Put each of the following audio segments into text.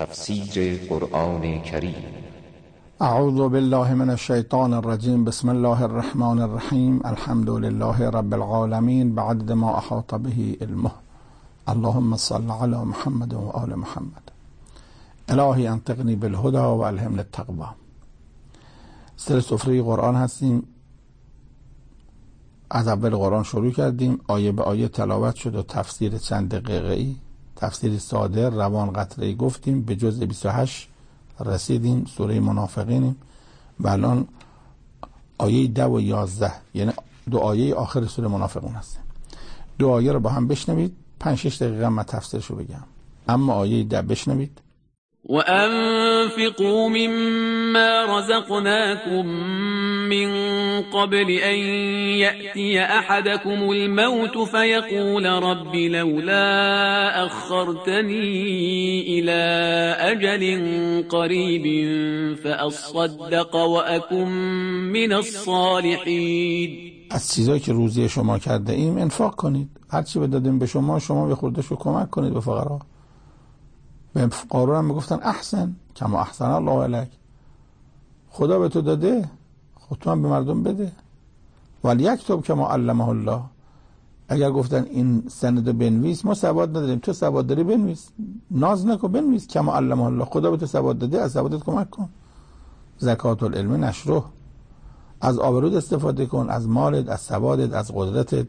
تفسیر قرآن کریم. اعوذ بالله من الشیطان الرجیم. بسم الله الرحمن الرحیم. الحمد لله رب العالمین بعدد ما احاط به علمه. اللهم صل علی محمد و آل محمد. الهی انطقنی بالهدى و الهمنی التقوی. سر سفره قرآن هستیم. از اول قرآن شروع کردیم، آیه به آیه تلاوت شد و تفسیر چند دقیقه‌ای، تفسیر ساده روان قطره‌ای گفتیم. به جزء 28 رسیدیم، سوره منافقینیم و الان آیه 10 و 11 یعنی دو آیه آخر سوره منافقون هستیم. دو آیه رو با هم بشنوید، 5-6 دقیقه من تفسیرشو بگم. اما آیه 10 بشنوید. وأنفقوا مما رزقناكم من قبل أن يأتي أحدكم الموت فيقول رب لولا أخرتني إلى أجل قريب فأصدق وأكن من الصالحين. از چیزایی که روزی شما کرده ایم انفاق کنید. هر چی بدادیم به شما به خوردهشو کمک کنید به فقرا. به قارون هم میگفتن احسن کما احسن الله الیک. خدا به تو داده، خود تو هم به مردم بده. ولی یکتب کما علمه الله. اگر گفتن این سند بنویس، ما سواد نداریم، تو سواد داری بنویس، ناز نکن بنویس. کما علمه الله، خدا به تو سواد داده، از سوادت کمک کن. زکات العلم نشره. از آبرود استفاده کن، از مالت، از سوادت، از قدرتت.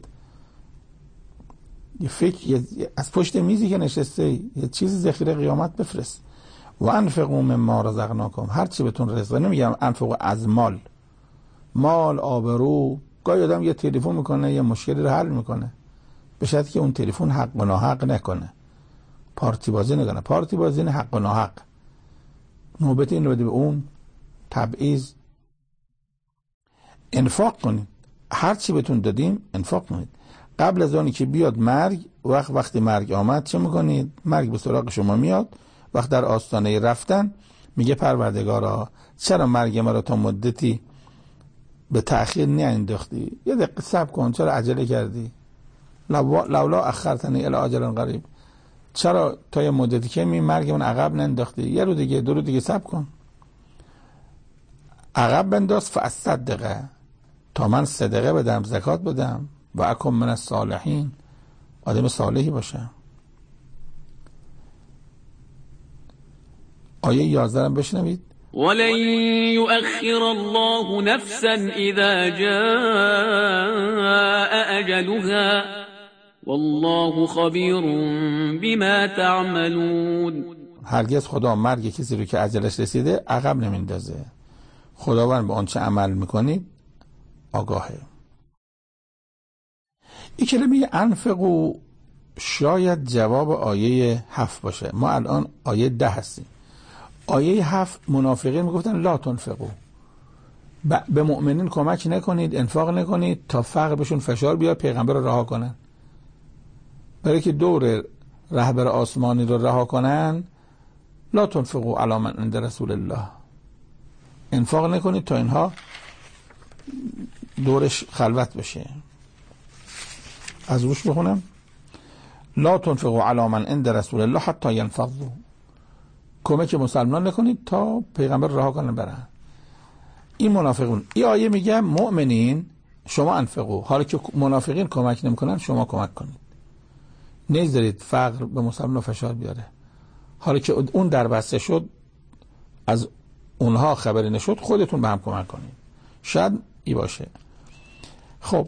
یه فکر از پشت میزی که نشسته یه چیز ذخیره قیامت بفرست. و انفقوا مما رزقناکم. هر چی بهتون رزق، نمیگم انفقوا از مال آبرو. گاهی آدم یه تلفن میکنه یه مشکلی رو حل میکنه، به شرطی که اون تلفن حق و ناحق نکنه، پارتی بازی نکنه. پارتی بازی نه، حق و ناحق. نوبت این رو بده به اون. تبعیض. انفاق کنید. هر چی بهتون دادیم انفاق کنید. قبل از آنی که بیاد مرگ، وقتی مرگ آمد چه میکنید؟ مرگ به سراغ شما میاد. وقت در آستانه رفتن میگه پروردگارا چرا مرگ مرا تا مدتی به تأخیر نینداختی؟ یه دقیقه صبر کن، چرا عجله کردی؟ لولا اخرتنی الی اجل قریب. چرا تا یه مدتی که مرگ من عقب ننداختی؟ یه رو دیگه، 2 روز دیگه صبر کن. عقب بنداز. فاصدقه، تا من صدقه بدم، زکات بدم. و اکن من الصالحین، آدم صالحی باشه. آیه 11 هم بشنوید. ولن يؤخر الله نفسا اذا جاء اجلها والله خبیر بما تعملون. هرگز خدا مرگ کسی رو که اجلش رسیده عقب نمیندازه. خداوند به آنچه عمل میکنید آگاهه. این کلمه انفقو شاید جواب آیه 7 باشه. ما الان آیه 10 هستیم. آیه 7 منافقین میگفتن لا تنفقو، به مؤمنین کمک نکنید، انفاق نکنید تا فقر بهشون فشار بیاد پیغمبر رو رها کنن. برای که دور رهبر آسمانی رو رها کنن، لا تنفقو علی من عند رسول الله، انفاق نکنید تا اینها دورش خلوت بشه. از روش بخونم. لا تنفقوا علی من عند رسول الله حتی ینفضوا. کمک مسلمان نکنید تا پیغمبر رها کنن برن. این منافقون. این آیه میگه مؤمنین شما انفقوا، حالا که منافقین کمک نمیکنن شما کمک کنید. نذارید فقر به مسلمان فشار بیاره. حالا که اون در بسته شد، از اونها خبری نشد، خودتون به هم کمک کنید. شاید ای باشه. خب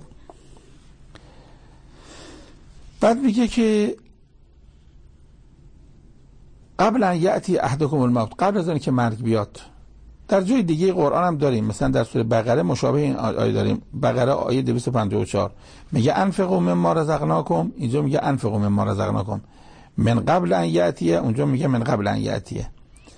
بعد میگه که قبل ان یأتی احدکم الموت، قبل از اینکه مرگ بیاد. در جای دیگه قرآن هم داریم، مثلا در سوره بقره مشابه این آیه داریم. بقره آیه 254 میگه انفقوا مما رزقناکم، اینجا میگه انفقوا مما رزقناکم من قبل ان یأتی، اونجا میگه من قبل ان یأتی.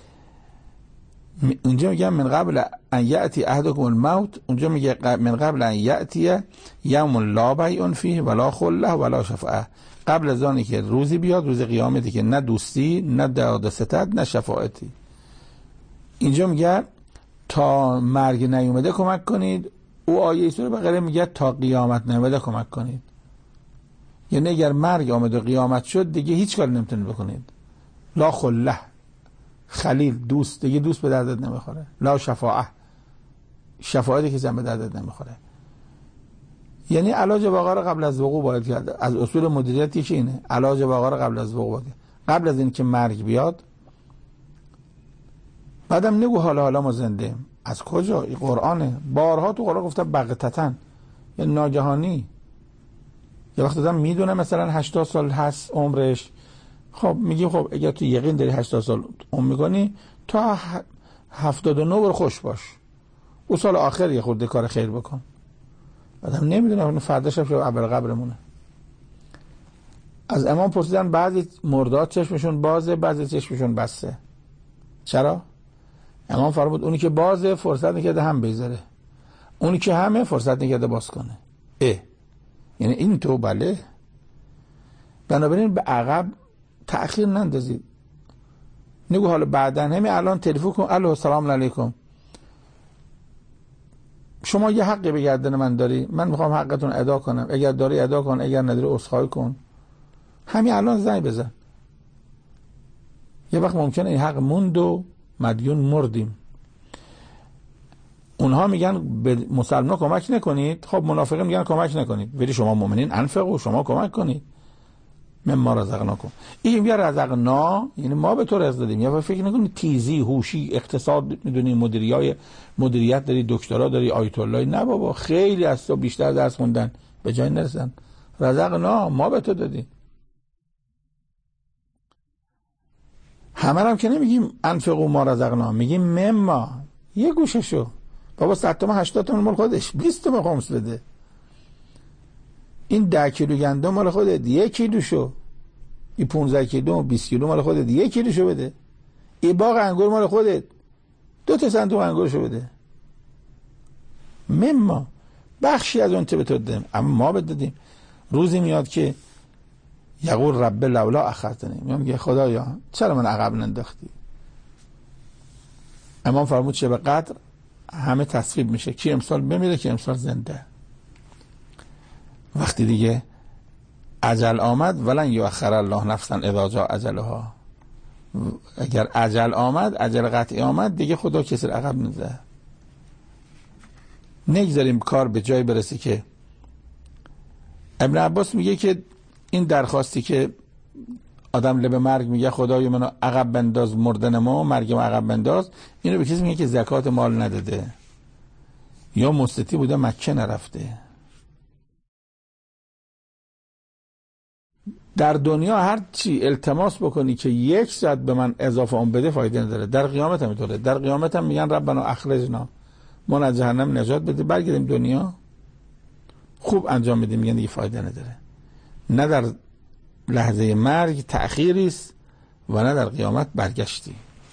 اونجا میگه من قبل ان یأتی احدکم الموت، اونجا میگه من قبل ان یأتی یوم لا بیع فیه ولا خله ولا شفاعه. قبل از آنی که روزی بیاد، روز قیامتی که نه دوستی، نه داد ستد، نه شفاعتی. اینجا میگه تا مرگ نیومده کمک کنید. او آیه سوره بقره میگه تا قیامت نیومده کمک کنید. یعنی اگر مرگ آمد و قیامت شد دیگه هیچ کاری نمیتونید بکنید. لا خله، خلیل، دوست، دیگه دوست به دردت نمیخوره. لا شفاعه، شفاعتی که به دردت نمیخوره. یعنی علاج واقعا رو قبل از وقوع باید کرد. از اصول مدیریت یکی اینه، علاج واقعا رو قبل از وقوع باید، قبل از این که مرگ بیاد. بعدم نگو حالا ما زنده ایم. از کجا؟ این قرآنه. بارها تو قرآن گفته بغتتن، یعنی ناگهانی. یه وقت آدم میدونه مثلا 80 سال هست عمرش، خب میگی خب اگر تو یقین داری 80 سال عمر میکنی تا 79 برو خوش باش، او سال آخر یه خورده کار خیر بکن. آدم نمیدونه فردا شب اول قبرمونه. از امام پرسیدن بعضی مرداد چشمشون بازه بعضی چشمشون بسته. چرا؟ امام فرمود اونی که بازه فرصت نکرده هم بذاره، اونی که همه فرصت نکرده باز کنه. یعنی این تو بله. بنابراین به عقب تأخیر نندازید. نگو حالا بعدن، همین الان تلفن کن، الو سلام علیکم، شما یه حقی به گردن من داری، من میخوام حقتون ادا کنم، اگر داری ادا کن، اگر نداری عذرخواهی کن. همین الان زنگ بزن. یه وقت ممکنه این حق موند و مدیون مردیم. اونها میگن به مسلمان کمک نکنید، خب منافقین میگن کمک نکنید، ولی شما مؤمنین انفقوا، شما کمک کنید. مما رزقناکم. این میگه رزقنا یعنی ما به تو رزق دادیم. یا فکر نکنید تیزی، هوشی، اقتصاد میدونی، مدیریت داری، دکترا داری، آیت الله. نه بابا، خیلی از تو بیشتر درس خوندن به جای نرسن. رزقنا ما به تو دادیم. همه هم که نمیگیم انفقوا ما رزقنا، میگیم مما. یه گوششو بابا 100 تومن 80 تومن مال خودش، 20 تومن خمس بده. این 10 کیلو گندم مال خودت، 1 کیلوشو. این 15 کیلو 20 کیلو مال خودت، 1 کیلوشو بده. این باغ انگور مال خودت، 2 تا صندوق انگورشو بده. مما بخشی از اون چه به تو دادیم، اما ما بدادیم. روزی میاد که یقول رب لولا اخرتنی، میگه خدایا چرا من عقب ننداختی؟ امام فرمود چه به قدر همه تصویب میشه، کی امسال بمیره کی امسال زنده. وقتی دیگه اجل آمد ولن یؤخر الله نفسا اذا جاء اجلها، اگر اجل آمد، اجل قطعی آمد، دیگه خدا کسی رو عقب نمیزنه. نگذاریم کار به جای برسه که ابن عباس میگه که این درخواستی که آدم لب مرگ میگه خدای منو عقب بنداز، مردن ما مرگم عقب بنداز، اینو به کسی میگه که زکات مال نداده یا مستطیع بوده مکه نرفته. در دنیا هر چی التماس بکنی که 1 ساعت به من اضافه اون بده فایده نداره. در قیامت هم اینطوره. در قیامت هم میگن ربنا اخرجنا، ما از جهنم نجات بده، برگردیم دنیا خوب انجام بدیم، میگن دیگه فایده نداره. نه در لحظه مرگ تأخیری است و نه در قیامت برگشتی.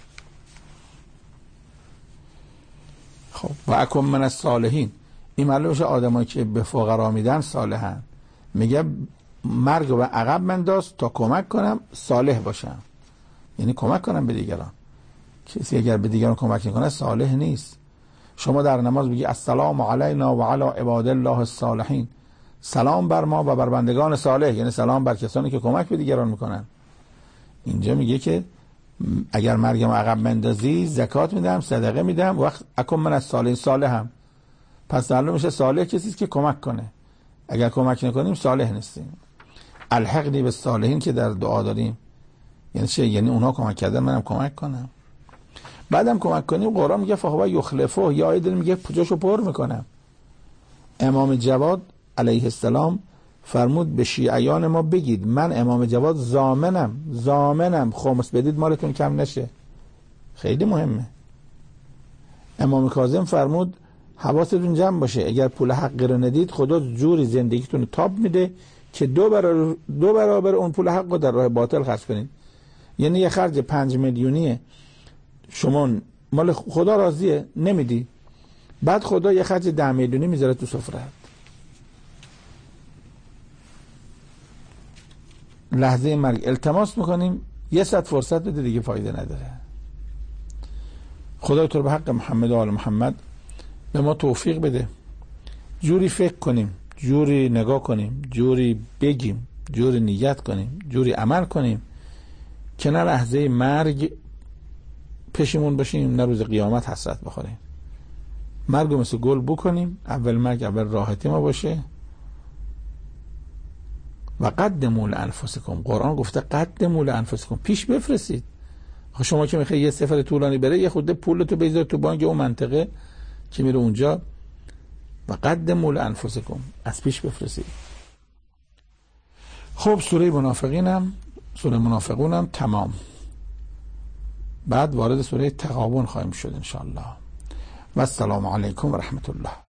خب و اکن من الصالحین، این معلوم میشه آدمایی که به فقرا میدن صالحن. میگه مرگ و عقب بنداز تا کمک کنم صالح باشم، یعنی کمک کنم به دیگران. کسی اگر به دیگران کمک نکنه صالح نیست. شما در نماز بگی السلام علینا و علی عباد الله الصالحین، سلام بر ما و بر بندگان صالح، یعنی سلام بر کسانی که کمک به دیگران میکنن. اینجا میگه که اگر مرگم عقب بندازی زکات میدم، صدقه میدم، وقت اکن من الصالحین، صالحم. پس معلوم میشه صالح کسی است که کمک کنه. اگر کمک نکنیم صالح نیستیم. الحقنی بالصالحین که در دعا داریم یعنی چه؟ یعنی اونها کمک کردن منم کمک کنم. بعدم کمک کنیم قرآن میگه فهو یخلفه، یا ایدل میگه جاشو پر میکنم. امام جواد علیه السلام فرمود به شیعیان ما بگید من امام جواد ضامنم خمس بدید مالتون کم نشه. خیلی مهمه. امام کاظم فرمود حواستون جمع باشه، اگر پول حقی رو ندید خدا جوری زندگیتون رو تاب میده که 2 برابر اون پول حق رو در راه باطل خرج کنید. یعنی یه خرج 5 میلیونیه شما مال خدا راضیه نمیدی، بعد خدا یه خرج 10 میلیونی میذاره تو سفره‌ات. لحظه مرگ التماس میکنیم 1 ساعت فرصت بده، دیگه فایده نداره. خدا تو رو به حق محمد و آل محمد به ما توفیق بده، جوری فکر کنیم، جوری نگاه کنیم، جوری بگیم، جوری نیت کنیم، جوری عمل کنیم که نه لحظه مرگ پشیمون باشیم نه روز قیامت حسرت بخوریم. مرگو مثل گل بکنیم، اول مرگ اول راحتی ما باشه. و قدموا لانفسکم، قرآن گفته قدموا لانفسکم، پیش بفرستید. شما که میخوای یه سفر طولانی بره، یه خورده پولتو بذار تو بانک اون منطقه که میره اونجا. و قدموا لانفسکم، از پیش بفرستید. خب سوره منافقونم تمام. بعد وارد سوره تغابن خواهیم شد ان شاء الله. و السلام علیکم و رحمت الله.